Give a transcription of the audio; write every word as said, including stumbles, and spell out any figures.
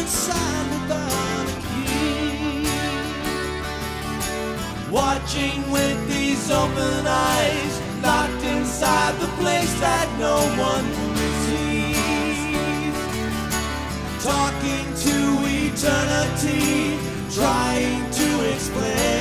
inside without a key, watching with these open eyes, locked inside the place that no one sees, talking to eternity, trying to explain